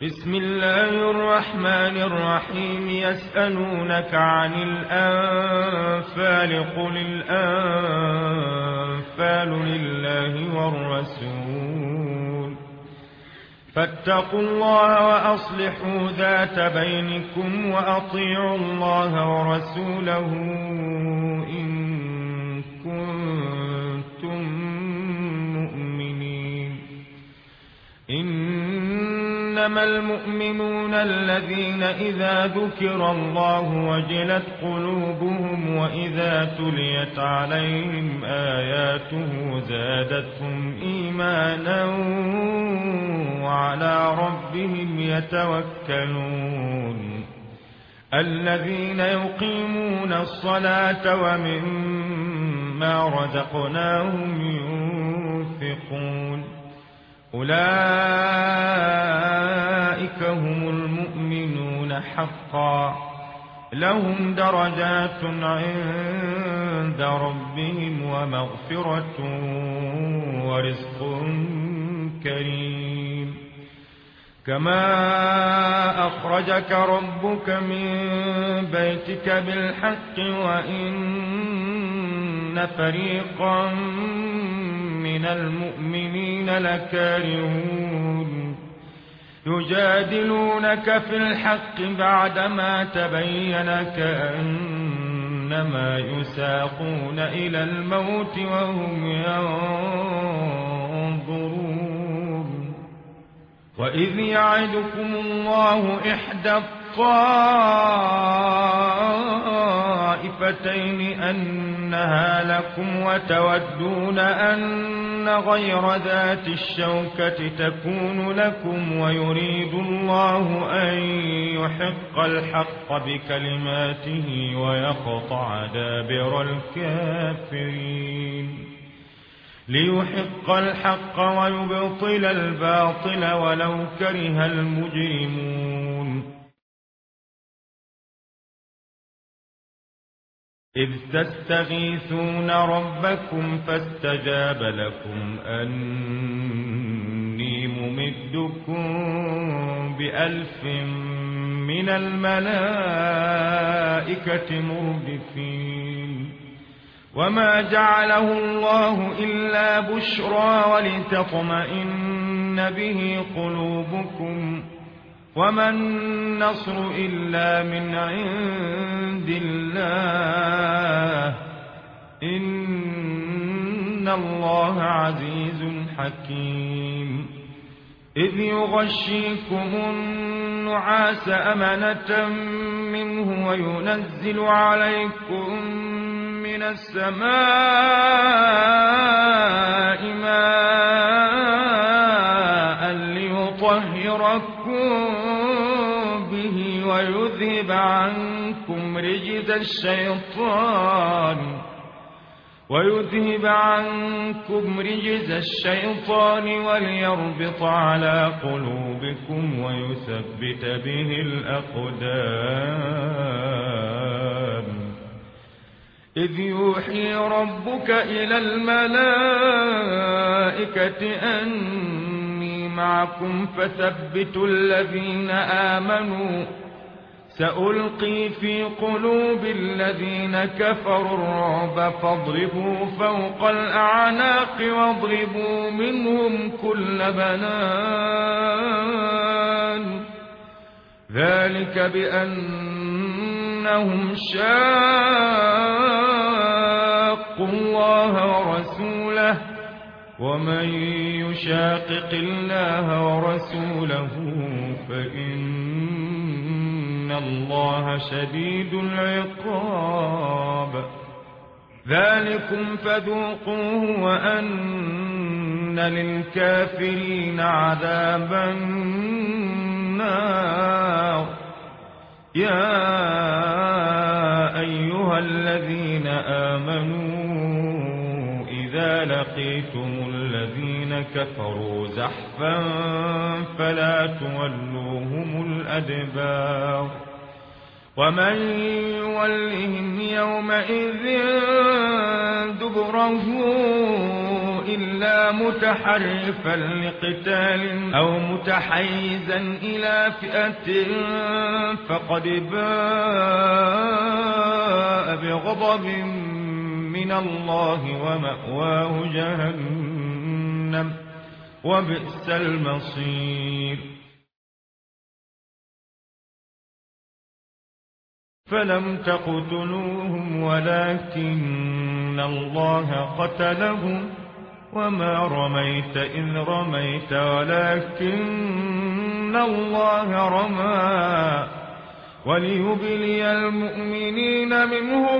بسم الله الرحمن الرحيم. يسألونك عن الأنفال، قل الأنفال لله والرسول، فاتقوا الله وأصلحوا ذات بينكم وأطيعوا الله ورسوله إن كنتم مؤمنين. إنما المؤمنون الذين إذا ذكر الله وجلت قلوبهم وإذا تليت عليهم آياته زادتهم إيمانا وعلى ربهم يتوكلون. الذين يقيمون الصلاة ومما رزقناهم ينفقون، أولئك هم المؤمنون حقا، لهم درجات عند ربهم ومغفرة ورزق كريم. كما أخرجك ربك من بيتك بالحق وإن فريقا من المؤمنين لكارهون، يجادلونك في الحق بعدما تبين كأنما يساقون إلى الموت وهم ينظرون. وإذ يعدكم الله إحدى الطائفتين أنها لكم وتودون أن غير ذات الشوكة تكون لكم، ويريد الله أن يحق الحق بكلماته ويقطع دابر الكافرين، ليحق الحق ويبطل الباطل ولو كره المجرمون. إذ تستغيثون ربكم فاستجاب لكم أني ممدكم ب1000 من الملائكة مردفين. وما جعله الله إلا بشرى ولتطمئن به قلوبكم، وما النصر إلا من عند الله، إن الله عزيز حكيم. إذ يغشيكم النعاس أمنة منه وينزل عليكم من السماء ماء ليطهركم به ويذهب عنكم رجز الشيطان وليربط على قلوبكم ويثبت به الأقدام. إذ يوحي ربك إلى الملائكة أني معكم فثبتوا الذين آمنوا، سألقي في قلوب الذين كفروا الرعب فاضربوا فوق الأعناق واضربوا منهم كل بنان، ذلك بأنهم شاقوا الله ورسوله، ومن يشاقق الله ورسوله فإن الله شديد العقاب. ذلكم فذوقوه وأن للكافرين عذاب النار. يا أيها الذين آمنوا إذا لقيتم الذين كفروا زحفا فلا تولوهم الأدبار، ومن يولهم يومئذ دبره إلا متحرفا لقتال أو متحيزا إلى فئة فقد باء بغضب من الله ومأواه جهنم وبئس المصير. فلم تقتلوهم ولكن الله قتلهم وما رميت إذ رميت ولكن الله رمى وليبلي المؤمنين منه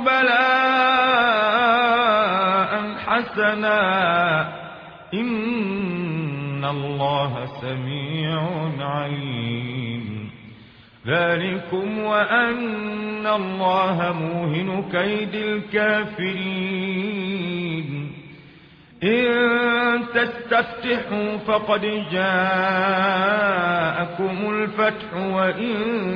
بلاء حسنا إن الله سميع عليم. ذلكم وأن الله موهن كيد الكافرين. إن تستفتحوا فقد جاءكم الفتح وإن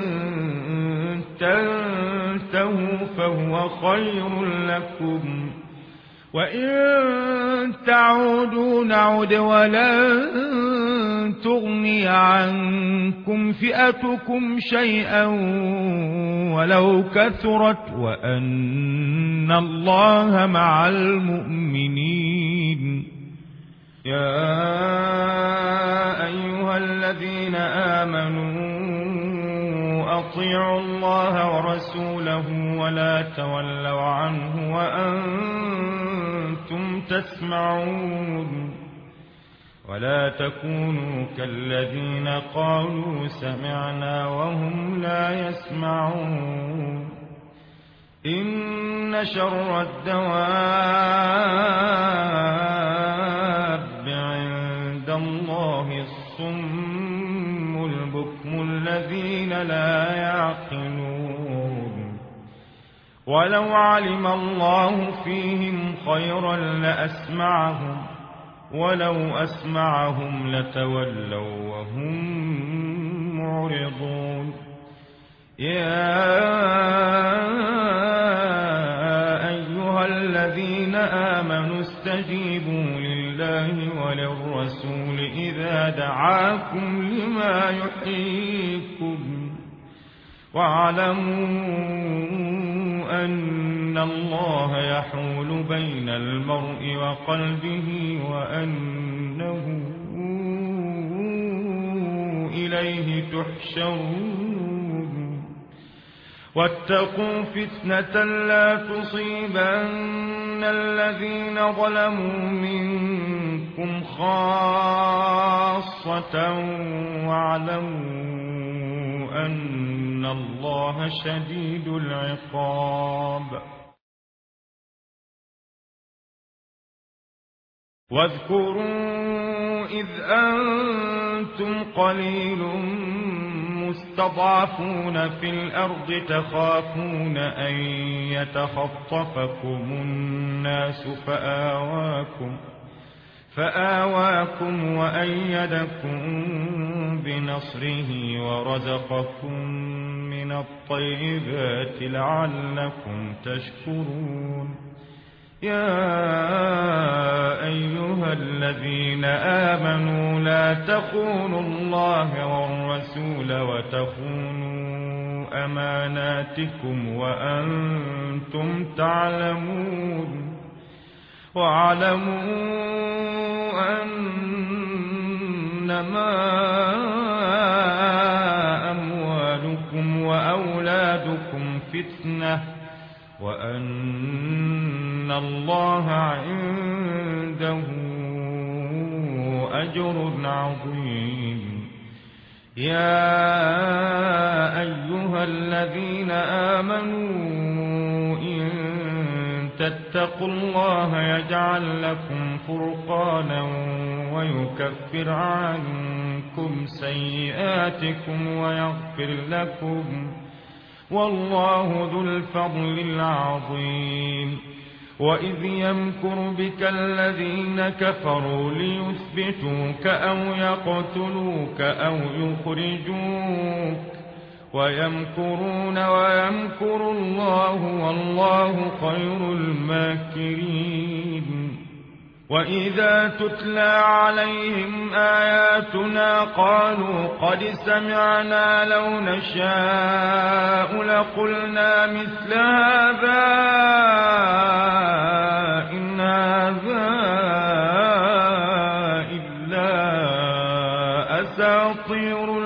تنتهوا فهو خير لكم وإن تعودوا نعد ولن تغني عنكم فئتكم شيئا ولو كثرت وأن الله مع المؤمنين. يا أيها الذين آمنوا أطيعوا الله ورسوله ولا تولوا عنه وأنتم تسمعون ولا تكونوا كالذين قالوا سمعنا وهم لا يسمعون. إن شر الدواب عند الله الصم البكم الذين لا يعقلون. ولو علم الله فيهم خيرا لأسمعهم ولو أسمعهم لتولوا وهم معرضون. يا أيها الذين آمنوا استجيبوا لله وللرسول إذا دعاكم لما يحييكم واعلموا أن الله يحول بين المرء وقلبه وأنه إليه تحشرون. واتقوا فتنة لا تصيبن الذين ظلموا منكم خاصة واعلموا أن الله شديد العقاب. واذكروا إذ أنتم قليل مستضعفون في الأرض تخافون أن يتخطفكم الناس فآواكم وأيدكم بنصره ورزقكم من الطيبات لعلكم تشكرون. يا أيها الذين آمنوا لا تخونوا الله والرسول وتخونوا أماناتكم وأنتم تعلمون. واعلموا أنما أموالكم وأولادكم فتنة وأن الله عنده أجر عظيم. يا أيها الذين آمنوا إن تتقوا الله يجعل لكم فرقانا ويكفر عنكم سيئاتكم ويغفر لكم والله ذو الفضل العظيم. وإذ يمكر بك الذين كفروا ليثبتوك أو يقتلوك أو يخرجوك ويمكرون ويمكر الله والله خير الماكرين. وإذا تتلى عليهم آياتنا قالوا قد سمعنا لو نشاء لقلنا مثل هذا إن هذا إلا أساطير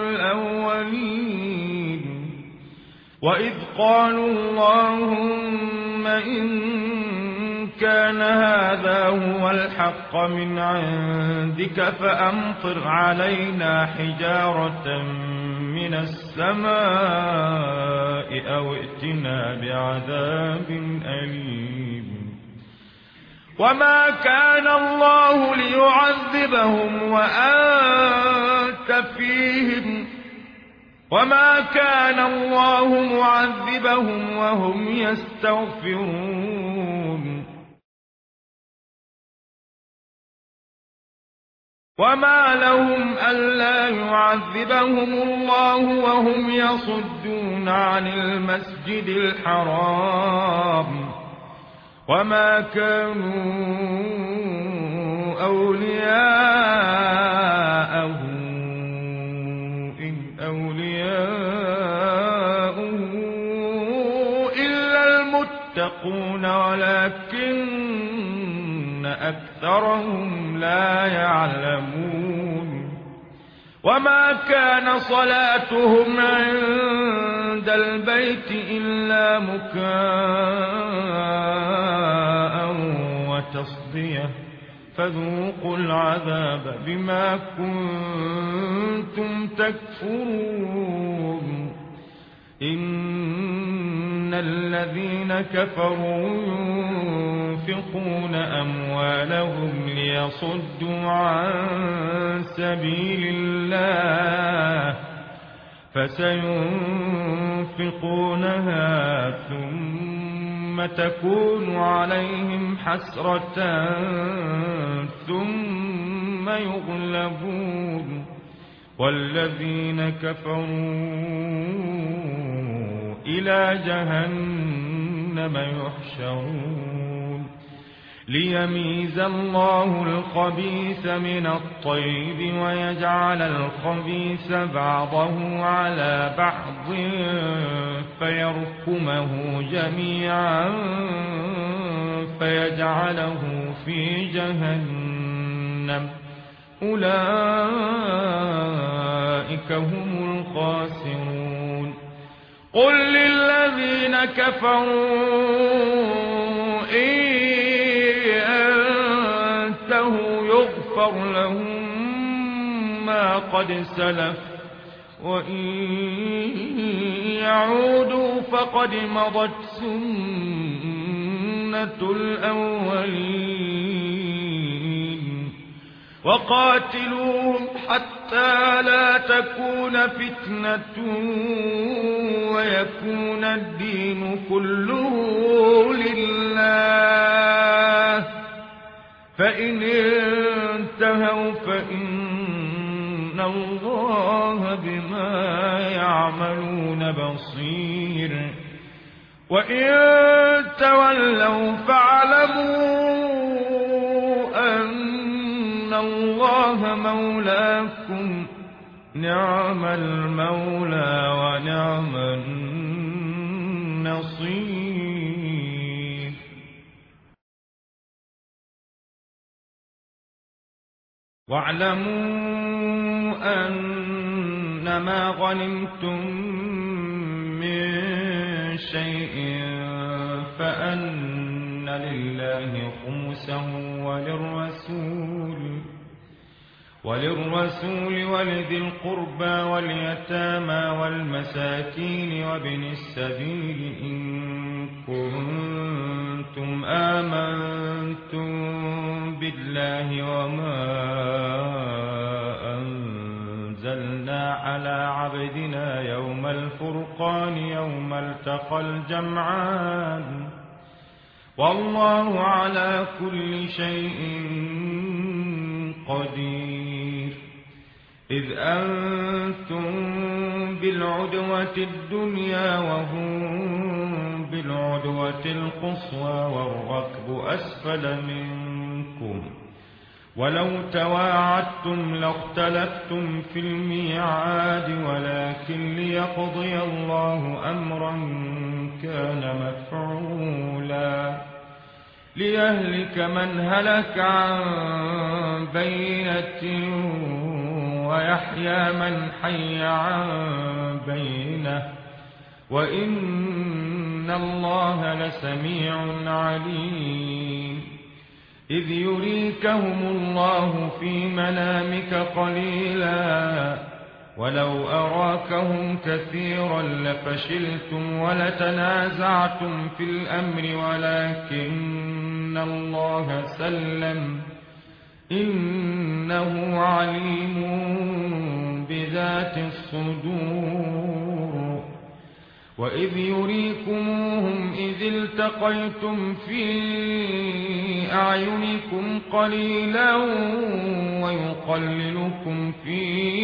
الأولين وإذ قالوا اللهم إن كان هذا هو الحق من عندك فأمطر علينا حجارة من السماء أو ائتنا بعذاب أليم وما كان الله ليعذبهم وأنت فيهم وما كان الله معذبهم وهم يستغفرون وما لهم ألا يعذبهم الله وهم يصدون عن المسجد الحرام وما كانوا أولياءه إن أولياءه إلا المتقون ولكن أكثرهم لا يعلمون وما كان صلاتهم عند البيت إلا مكاء وتصدية فذوقوا العذاب بما كنتم تكفرون إن الذين كفروا ينفقون أموالهم ليصدوا عن سبيل الله فسينفقونها ثم تكون عليهم حسرة ثم يغلبون والذين كفروا إلى جهنم يحشرون ليميز الله الخبيث من الطيب ويجعل الخبيث بعضه على بعض فيركمه جميعا فيجعله في جهنم أولئك هم الخاسرون قل للذين كفروا إن ينتهوا يغفر لهم ما قد سلف وإن يعودوا فقد مضت سنة الأولين وقاتلوهم حتى لا تكون فتنة ويكون الدين كله لله فإن انتهوا فإن الله بما يعملون بصير وإن تولوا فاعلموا أن الله مولاكم نعم المولى ونعم النصير واعلموا أنما غنمتم من شيء فأن لله خمسه وللرسول ولذي القربى واليتامى والمساكين وابن السبيل إن كنتم آمنتم بالله وما أنزلنا على عبدنا يوم الفرقان يوم التقى الجمعان والله على كل شيء قدير إذ أنتم بالعدوة الدنيا وهم بالعدوة القصوى والركب أسفل منكم ولو تواعدتم لاختلفتم في الميعاد ولكن ليقضي الله أمرا كان مفعولا ليهلك من هلك عن بينة ويحيى من حي عن بينة وإن الله لسميع عليم إذ يريكهم الله في منامك قليلا ولو أراكهم كثيرا لفشلتم ولتنازعتم في الأمر ولكن الله سلم إنه عليم بذات الصدور وإذ يريكموهم إذ التقيتم في أعينكم قليلا ويقللكم في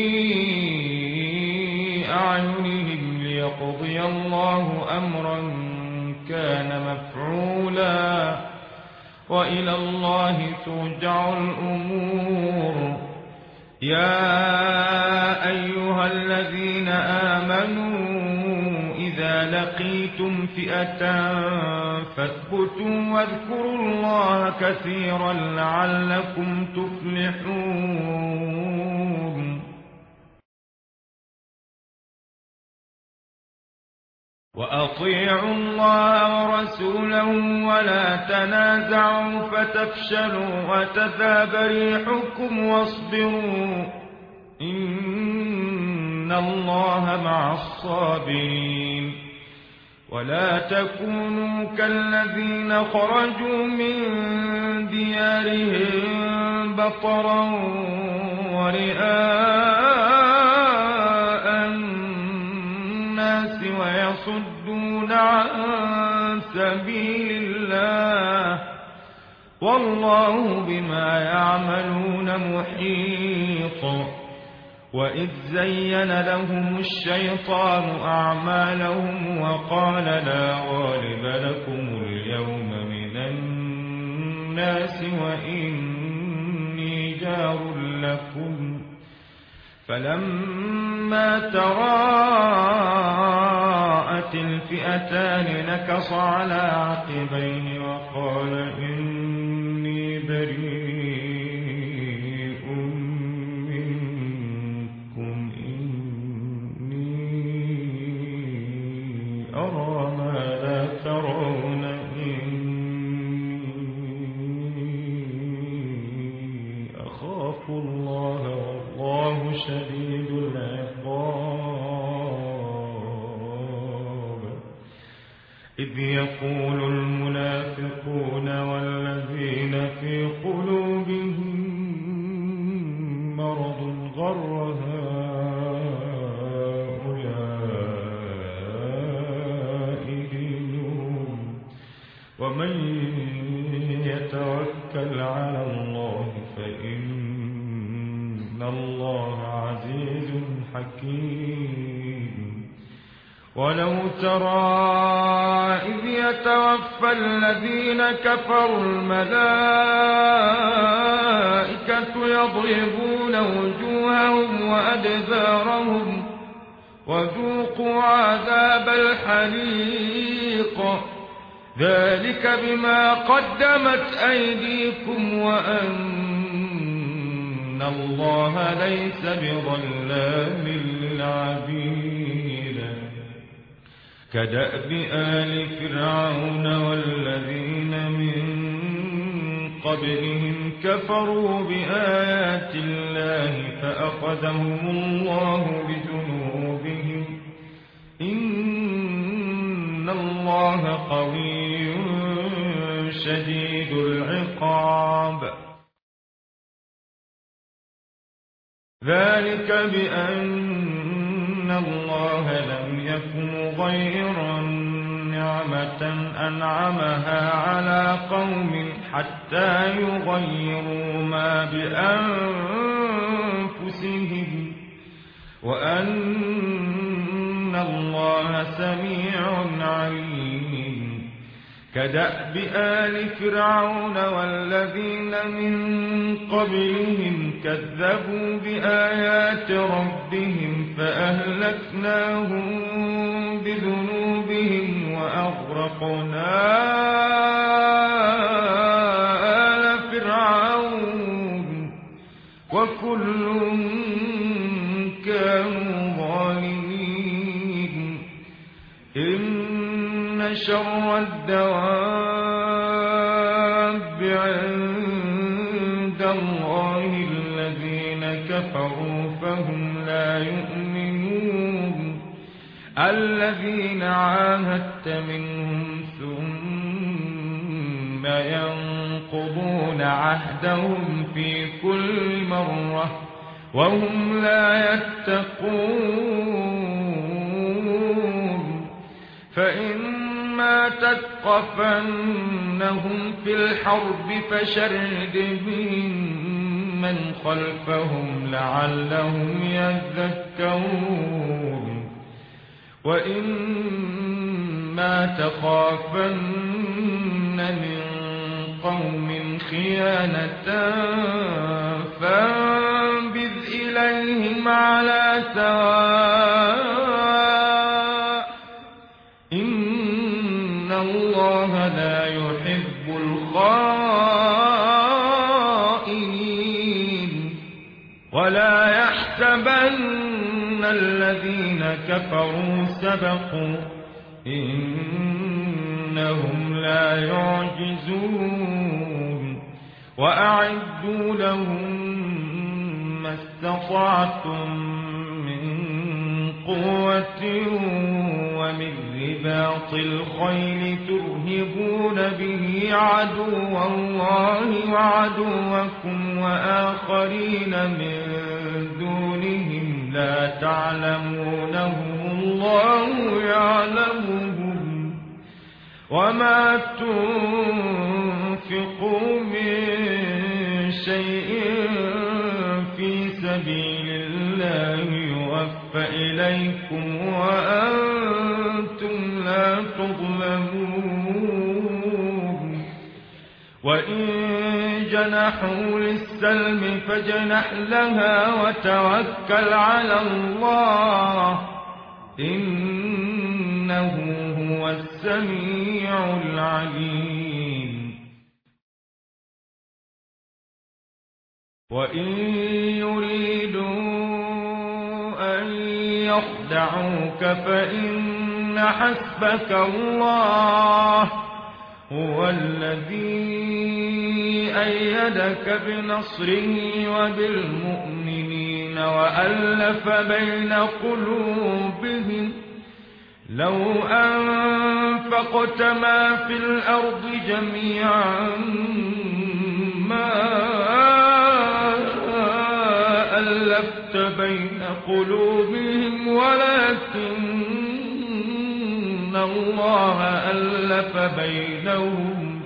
أعينهم ليقضي الله أمرا كان مفعولا وإلى الله ترجع الأمور يا أيها الذين آمنوا إذا لقيتم فئة فاثبتوا واذكروا الله كثيرا لعلكم تفلحون وأطيعوا الله ورسوله ولا تنازعوا فتفشلوا وتذهب ريحكم واصبروا إن الله مع الصابرين ولا تكونوا كالذين خرجوا من ديارهم بطرا ورئاء الناس ويصدون عن سبيل الله والله بما يعملون محيط وإذ زين لهم الشيطان أعمالهم وقال لا غالب لكم اليوم من الناس وإني جار لكم فلما تراءت الفئتان نكص على عقبيه وقال إني بريء منكم إني أرى ما لا ترون إني أخاف الله والله شديد العقاب إذ يقول المنافقون والذين في قلوبهم مرض غر هؤلاء دينهم ومن يتوكل على الله فإن الله عزيز حكيم ولو ترى إذ يتوفى الذين كفروا الملائكة يضربون وجوههم وأدبارهم وذوقوا عذاب الحريق ذلك بما قدمت أيديكم وأن الله ليس بظلام للعبيد كدأب آل فرعون والذين من قبلهم كفروا بآيات الله فأخذهم الله بذنوبهم إن الله قوي شديد العقاب ذلك بأن الله لم يكن غير نعمة أنعمها على قوم حتى يغيروا ما بأنفسهم وأن الله سميع عليم كدأب آل فرعون والذين من قبلهم كذبوا بآيات ربهم فأهلكناهم بذنوبهم وأغرقنا آل فرعون وكل كانوا ظالمين. إن شر الدواب عند الله الذين كفروا فهم لا يؤمنون. الذين عاهدت منهم ثم ينقضون عهدهم في كل مرة وهم لا يتقون. فإما تثقفنهم في الحرب فشرد بهم من خلفهم لعلهم يذكرون. وإما تخافن من قوم خيانة فانبذ إليهم على سواء إن الله لا يحب الخائنين. ولا يحسبن الذين كفروا سبقوا إنهم لا يعجزون. وأعدوا لهم ما استطعتم من قوة ومن رباط الخيل ترهبون به عدو الله وعدوكم وآخرين من دونهم لا تعلمونهم الله يعلمهم. وما تنفقوا من شيء في سبيل الله يوفى إليكم وأنتم لا تظلمون. وإن جنحوا للسلم فاجنح لها وتوكل على الله إنه هو السميع العليم. وإن يريدوا أن يخدعوك فإن حسبك الله هو الذي أيدك بنصره وبالمؤمنين وألف بين قلوبهم. لو أنفقت ما في الأرض جميعا ما ألفت بين قلوبهم ولكن الله ألف بينهم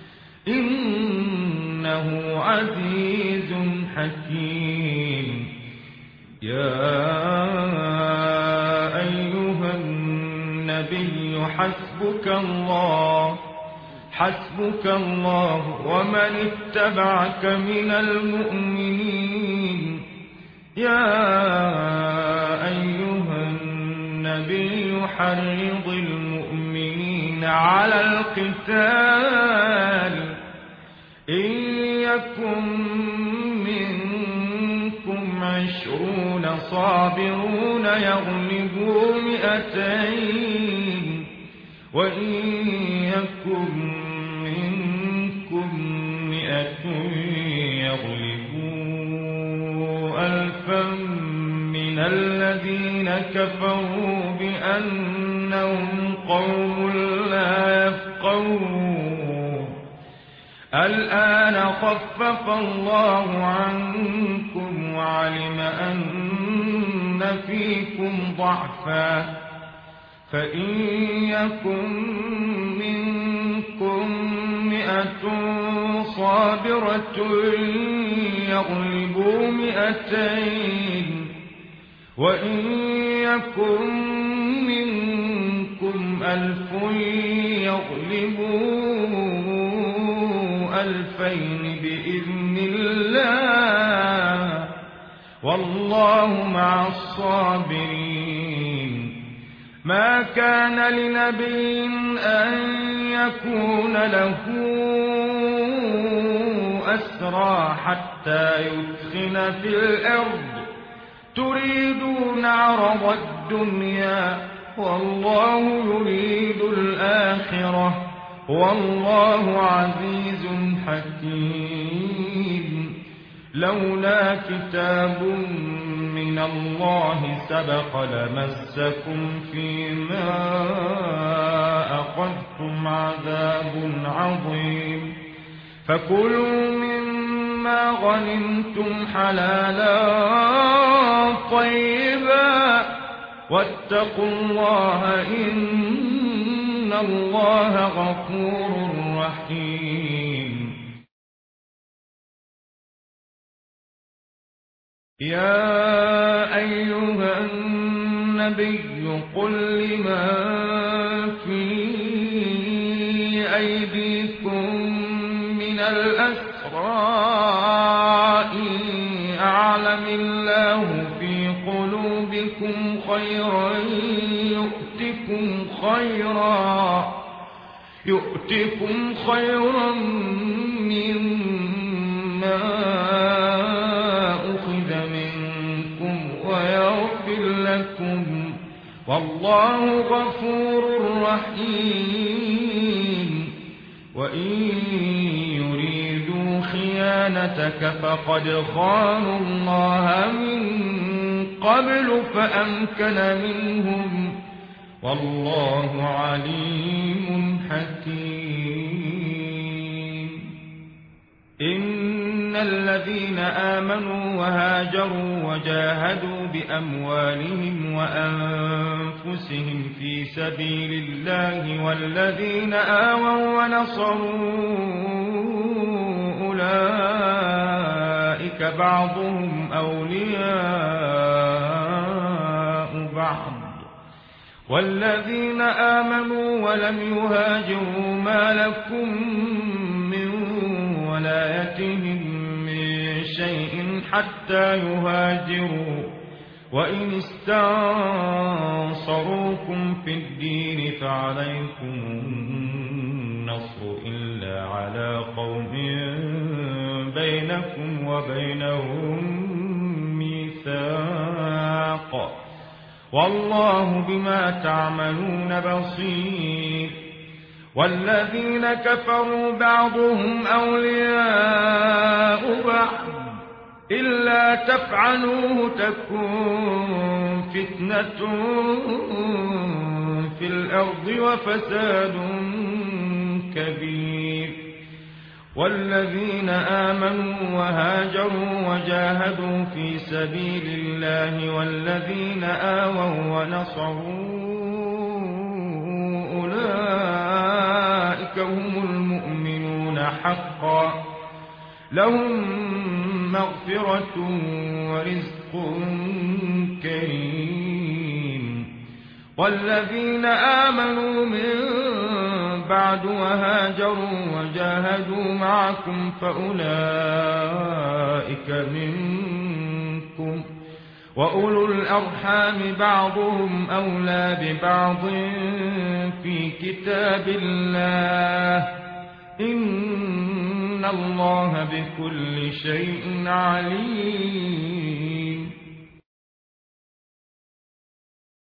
إنه عزيز حكيم. يا أيها النبي حسبك الله ومن اتبعك من المؤمنين. يا أيها النبي حرض المؤمنين على القتال إن يكن منكم 20 صابرون يغلبوا 200 وإن يكن منكم 100 يغلبوا 1000 من الذين كفروا بأنهم قوم لا يفقهون. الآن خفف الله عنكم وعلم أن فيكم ضعفا فإن يكن منكم 100 صابرة يغلبوا 200 وإن يكن منكم منكم 1000 يغلبوا 2000 بإذن الله والله مع الصابرين. ما كان لنبي أن يكون له أسرى حتى يثخن في الأرض تريدون عرض الدنيا والله يريد الآخرة والله عزيز حكيم. لولا كتاب من الله سبق لمسكم فيما أخذتم عذاب عظيم. فكلوا مما غنمتم حلالا طيبا واتقوا الله إن الله غفور رحيم. يا أيها النبي قل لمن في أيديكم من الأسرى إن أعلم الله في قلوبكم خيرا يؤتكم خيرا مما أخذ منكم ويغفر لكم والله غفور رحيم. وإن يريدوا خيانتك فقد خانوا الله من قبل فأمكن منهم والله عليم حكيم. إن الذين آمنوا وهاجروا وجاهدوا بأموالهم وأنفسهم في سبيل الله والذين آووا ونصروا أولئك بعضهم أولياء بعض والذين آمنوا ولم يهاجروا ما لكم من ولايتهم من شيء حتى يهاجروا وإن استنصروكم في الدين فعليكم النصر إلا على قوم بينكم وبينهم ميثاق والله بما تعملون بصير. والذين كفروا بعضهم أولياء بعض إلا تفعلوه تكن فتنة في الأرض وفساد كبير. والذين آمنوا وهاجروا وجاهدوا في سبيل الله والذين آووا ونصروا أولئك هم المؤمنون حقا لهم مغفرة ورزق كريم. والذين آمنوا من بعد وهاجروا وجاهدوا معكم فأولئك منكم وأولو الأرحام بعضهم أولى ببعض في كتاب الله إن الله بكل شيء عليم.